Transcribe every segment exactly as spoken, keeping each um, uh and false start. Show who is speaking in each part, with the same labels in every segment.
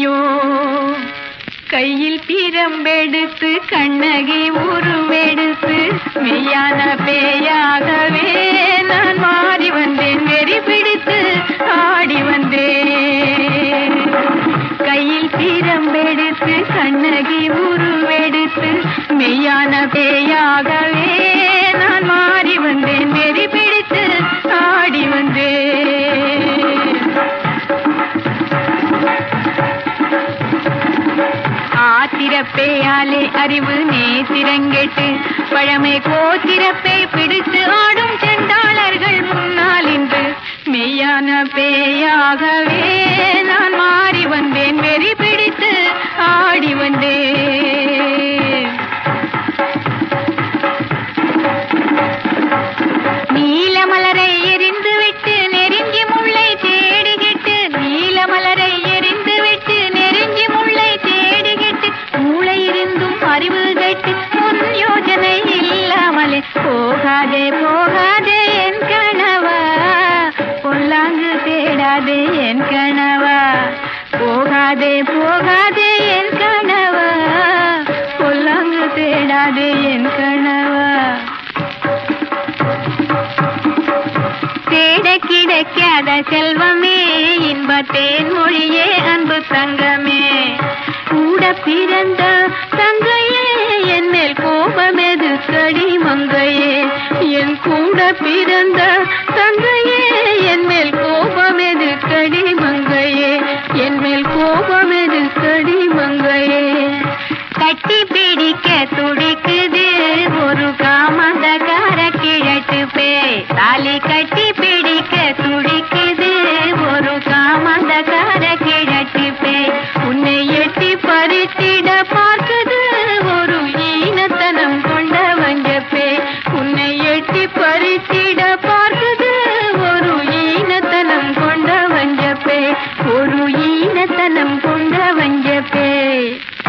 Speaker 1: ஐயோ கையில் பிரம்பெடுத்து கண்ணகி உருவெடுத்து மெய்யான பேயாகவே நான் மாறி வந்தேன். வெறி பிடித்து ஆடி வந்தேன். கையில் பிரம்பெடுத்து கண்ணகி உருவெடுத்து மெய்யான பேயாகவே நான் மாறி வந்தேன். வெறி பிடித்து ஆடி வந்தேன். ஆத்திரப்பேயாலே அறிவு நேத்திரங்கெட்டு பழமை கோத்திரப்பை பிடித்து ஆடும் செண்டாளர்கள் முன்னால் இன்று மெய்யான பேயாகவே நான் மாறி வந்தேன். வெறி பிடித்து ஆடி வந்தேன். நீலமலரை எரிந்து விட்டு நெருங்கி முல்லை தேடுகிட்டு நீலமலரை எரிந்து விட்டு நெருங்கி முல்லை தேடுகிட்டு மூளை இருந்தும் அறிவு கட்டு முன் யோஜனை இல்லாமலே போகாதே போகாதே என் கணவா பொல்லாங்கு தேடாதே என் கணவா போகாதே போகாதே என் கணவா பொல்லாங்கு தேடாதே என் கணவா. தேட கிடைக்காத செல்வமே இன்பத்தேன் மொழியே அன்பு தங்கமே கூட பிறந்த தங்கையே என் மேல் கோபம் எதுக்கடி மங்கையே என் கூட பிறந்த தங்கையே என் மேல் கோபம் எதுக்கடி மங்கையே என் மேல் கோபம் எதுக்கடி மங்கையே. கட்டி பிடிக்க துடிக்குது ஒரு காமந்தகார கிழட்டு பேய் தாலி கட்டி பிடிக்க துடிக்குது ஒரு காமந்தகார கிழட்டு பேய் உன்னை எட்டி பறித்திட பார்க்குது ஒரு ஈனத்தனம் கொண்ட வஞ்ச பேய் உன்னை எட்டி பறித்திட பார்க்குது ஒரு ஈனத்தனம் கொண்ட வஞ்ச பேய் ஒரு ஈனத்தனம் கொண்ட வஞ்ச பேய்.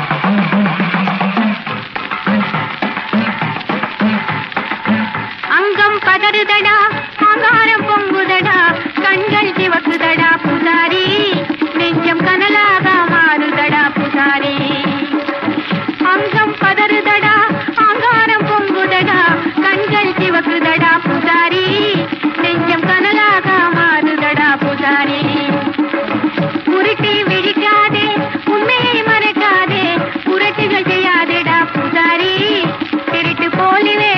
Speaker 1: அங்கம் பதறுதடா ஆங்காரம் பொங்குதடா கண்கள் சிவக்குதடா புசாரி நெஞ்சம் கனலாக மாறுதடா புசாரி. அங்கம் பதறுதடா ஆங்காரம் பொங்குதடா கண்கள் சிவக்குதடா புசாரி நெஞ்சம் கனலாக மாறுதடா புசாரி. உருட்டி விழிக்காதே உண்மையை மறைக்காதே புரட்சிகள் செய்யாதேடா புசாரி திருட்டு போலிவே